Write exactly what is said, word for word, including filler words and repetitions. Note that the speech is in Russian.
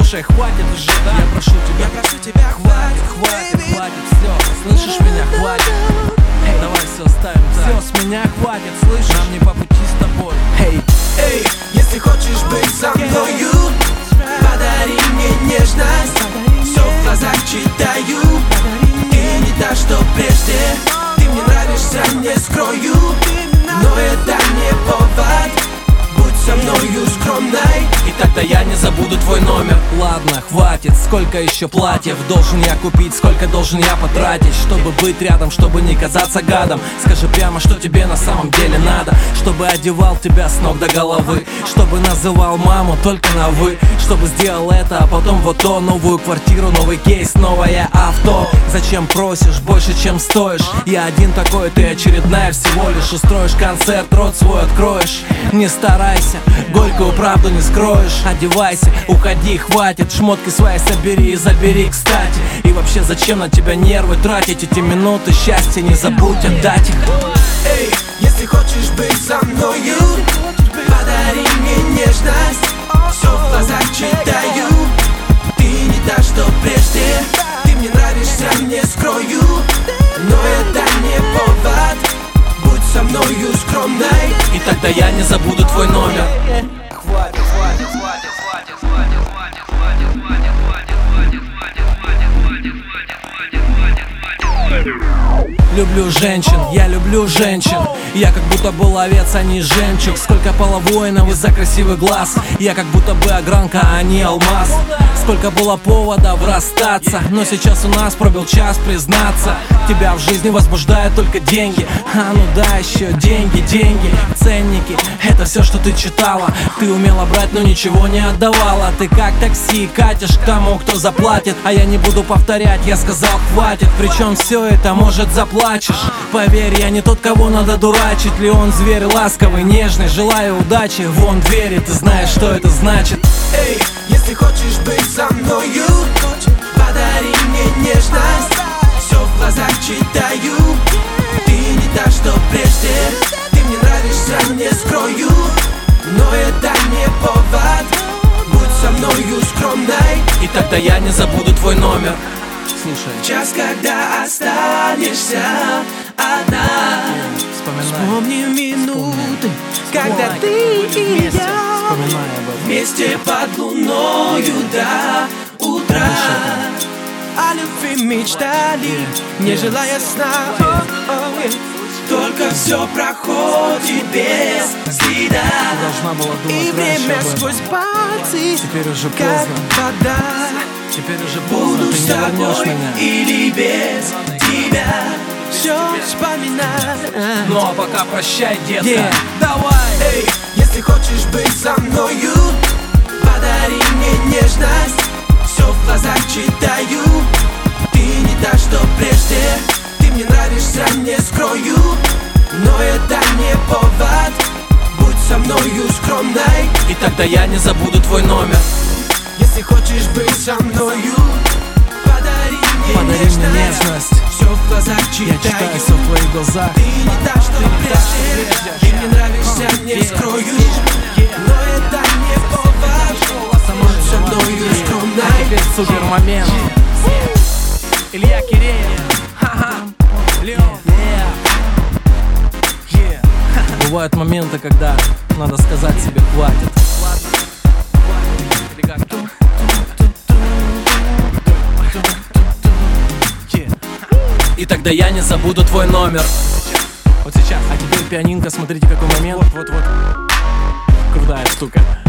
Слушай, хватит уже, да? Я прошу тебя, я прошу тебя, хватит, хватит, baby. хватит, все, слышишь меня, хватит. Эй, давай все ставим, все с меня хватит, слышишь? Нам не по пути с тобой. Эй, эй, если хочешь быть со мною, подари мне нежность. Все в глазах читаю, ты не та, что прежде. Ты мне нравишься, не скрою, но это не повод. Будь со мною скромной, и тогда я не забуду твой номер. Ладно, хватит, сколько еще платьев должен я купить, сколько должен я потратить, чтобы быть рядом, чтобы не казаться гадом. Скажи прямо, что тебе на самом деле надо, чтобы одевал тебя с ног до головы, чтобы называл маму только на вы, чтобы сделал это, а потом вот то. Новую квартиру, новый кейс, новое авто. Зачем просишь больше, чем стоишь? Я один такой, ты очередная всего лишь. Устроишь концерт, рот свой откроешь. Не старайся, горькую правду не скроешь. Одевайся, уходи, хватит. Шмотки свои собери и забери, кстати. И вообще, зачем на тебя нервы тратить? Эти минуты счастья не забудь отдать их. Эй, если хочешь быть со мною, подари мне нежность. Все в глазах читаю, ты не та, что прежде. Ты мне нравишься, не скрою, но это не повод. Будь со мною скромной, и тогда я не забуду твой номер. Хватит, хватит, хватит, хватит, хватит, хватит, хватит, хватит, хватит, хватит, хватит, хватит, хватит. Люблю женщин, я люблю женщин. Я как будто был овец, а не жемчуг. Сколько половоинов из-за красивых глаз. Я как будто бы огранка, а не алмаз. Сколько было поводов расстаться, но сейчас у нас пробил час признаться. Тебя в жизни возбуждают только деньги. А ну да, еще деньги, деньги, ценники. Это все, что ты читала. Ты умела брать, но ничего не отдавала. Ты как такси катишь к тому, кто заплатит. А я не буду повторять, я сказал хватит. Причем все это, может, заплачешь. Поверь, я не тот, кого надо дурачить. Леон зверь ласковый, нежный. Желаю удачи, вон двери, ты знаешь, что это значит. Эй, если хочешь быть со мною, подари мне нежность. Все в глазах читаю, ты не та, что прежде. Ты мне нравишься, не скрою, но это не повод. Будь со мною скромной, и тогда я не забуду твой номер. Слушай, час, когда останешься одна, вспомни минуты, когда ты и я вместе под луною до утра о любви мечтали, не желая сна. Только все проходит без следа, и время сквозь пальцы, теперь уже как поздно. вода. Теперь уже поздно, Буду ты с не вернешь тобой меня. или без тебя, все вспоминай. Ну а пока прощай, детка, yeah. Давай! Эй, если хочешь быть со мною, подари мне нежность. Все в глазах читаю, ты не та, что прежде. Ты мне нравишься, не скрою, но это не повод. Будь со мною скромной, и тогда я не забуду твой номер. если хочешь быть со мною, подари мне Подари нежность. мне нежность. Все в глазах читаю, я читаю все в твоих глазах. ты не та, что прежде. Ты мне нравишься, не скрою, но это не повод. Будь со мною скромной. А теперь супер момент. Илья Киреев, Леон. Бывают моменты, когда надо сказать себе хватит. И тогда я не забуду твой номер. Вот сейчас. А теперь пианинка, смотрите какой момент. Вот, вот, вот. Крутая штука.